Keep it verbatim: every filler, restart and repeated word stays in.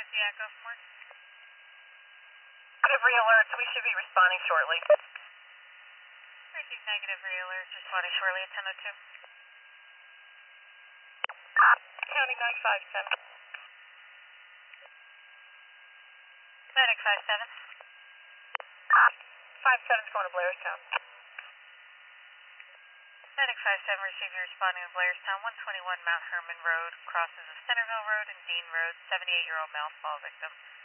Yeah, go for it. Negative re-alerts. We should be responding shortly. Receive negative re-alerts. Responding shortly at ten oh two. County nine five seven. Medic five seven. five seven's going to Blairstown. Medic five seven, receive you responding to Blairstown, one twenty-one Mount Herman Road, crosses of Centerville Road and Dean Road, seventy-eight-year-old male fall victim.